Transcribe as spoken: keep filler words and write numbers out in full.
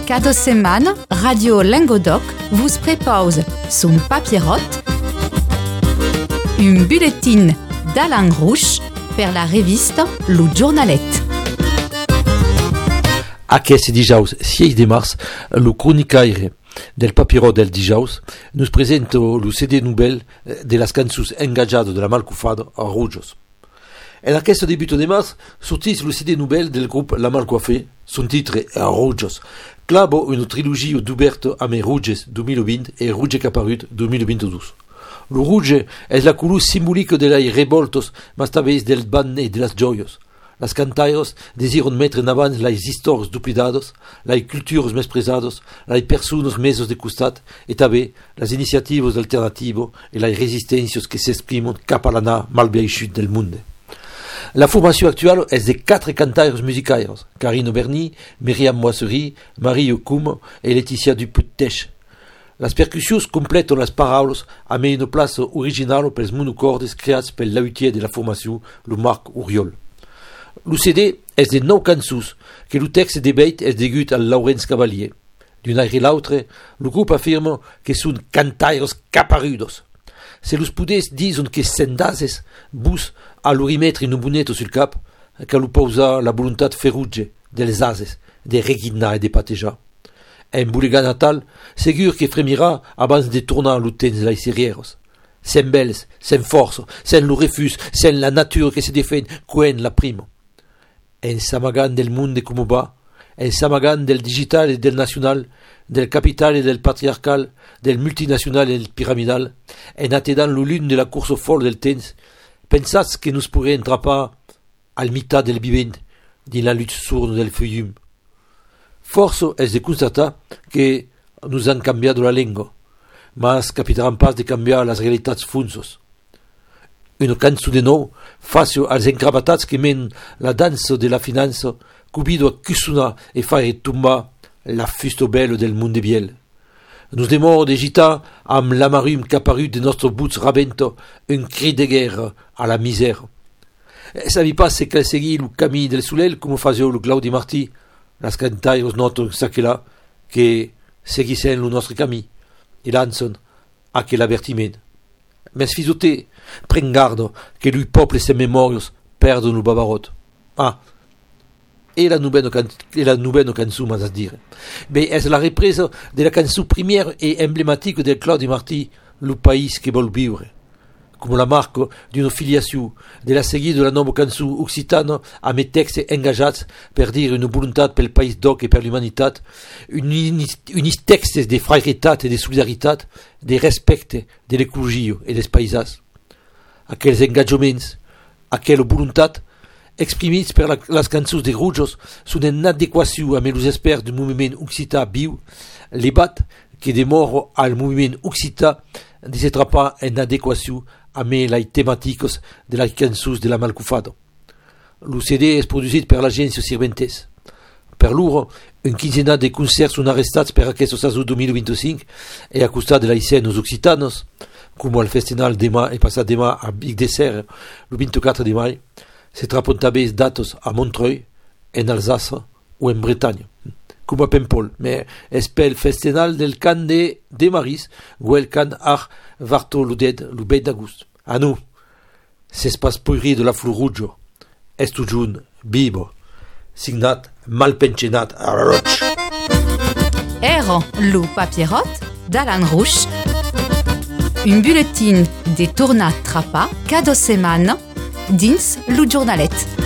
Cada setmana, Radio Languedoc vous propose son papierote, un bulletin d'Alain Rouch per la revista Lo Giornalet. Aquest dijous sis de març, el cronicaire del papirot del dijous nos presenta el C D nouvelle de les cançons engajades de la Malcoufada a Rojos. En aquest debut de març sortís el C D nouvelle del grup La Malcoiffée, son titre a Rojos, clava una trilogia d'Huberto Ame Rouges deux mille vingt et Rouge Caparut deux mille vingt-deux. Le rouge és la color simbòlica de les revoltos, mas també del ban e de les joies. Les cantaires desiren mettre en avant les històries duplicades, les cultures mespresades, les persones meses de costat i també les iniciatives alternatives i les resistències que s'exprimen cap a l'anar malbeixut del món. La formació actual és de quatre cantaires musicals, Karine Berny, Myriam Moisserie, Marie Coum i Laetitia Duputech. Les percussions completen les paraules amb una plaça original pels monocordes creats pel lautier de la formació, el Marc Oriol. El C D és de nou cançons que el text debat és degut al Laurence Cavalier. D'un aire a l'altre, el grup afirma que són cantaires caparudos. Se los poders diuen que sendases bus a lo rimetre un bonnet sul cap, que lo pausa la voluntat ferotge dels ases de reguinar i de patejar. En bulega natal, segur que fremirà abans de tornar lo temps les serrieres. Sen belles, sen força, sen lo refús, sen la natura que se defen quan la prima. En s'amagant del monde com va, en s'amagant del digital et del national, del capital et del patriarcal, del multinacional et del pyramidal, en atedant lo lune de la course folle del temps, pensats que nos pourrait entrapar al mitad del vivent, din la lutte sourde del feuillum. Força és de constatar que nos han canviat la llengua, mas capitaran pas de canviar les realitats funsos. Una cançó de nou, fàcil als encravatats que men la dansa de la finança, cubido a cussonar e fare tombar la fusta belle del món de biel. Nos demor de gitar amb l'amarum caparut de nostres buts rabenta un cri de guerra a la misère. Sabi pas se cal seguir el camí del solel com fasio el Claudi Martí, les cantaires noten saquela que seguissent el nostre camí i lancen aquel avertiment. Mes fisoté, pren garde que lui poble ses memòries perden el babarot. Ah, e la nouvelle, can e la nouvelle cançó, m'has a dire. Bé, és la represa de la cançó première et emblématique del Claudi Martí, Le País que vol viure. Com la marca d'una filiació de la seguida de la nova cançó occitana amb texts engajats per dir una voluntat pel país d'oc i per l'humanitat, uns textos de frairetat i de solidaritat, de respecte de l'ecologia i dels paisats. Aquells engajaments, aquella voluntat, exprimits per la, les cançons de Rojos, són en adequació amb els experts del moviment occità viu, l'ebat que demora al moviment occità de s'atrapar en adequació amb les temàtiques de les cançons de la Malcoufada. El C D és produït per l'agència Sirventes. Per l'hora, un quinzenat de concerts són arrestats per aquest saison deux mille vingt-cinc e a costat de les escenes occitanes, com el festival demà i passat demà a Vic de Serre, el vint-i-quatre de maig, se trapen també dates a Montreuil, en Alsace o en Bretagne. Com a Pempol, mais és pel festival del cant de, de Maris, o el cant ar Vartoludet, el vint d'agost. A nous, c'est pas poiri de la flor rouge, és tot junt, vivo, signat, malpensionat a Roig. Era lo papierot d'Alain Rouch, un bulletin de tornat trapa cada setmana dins Lo Giornalet.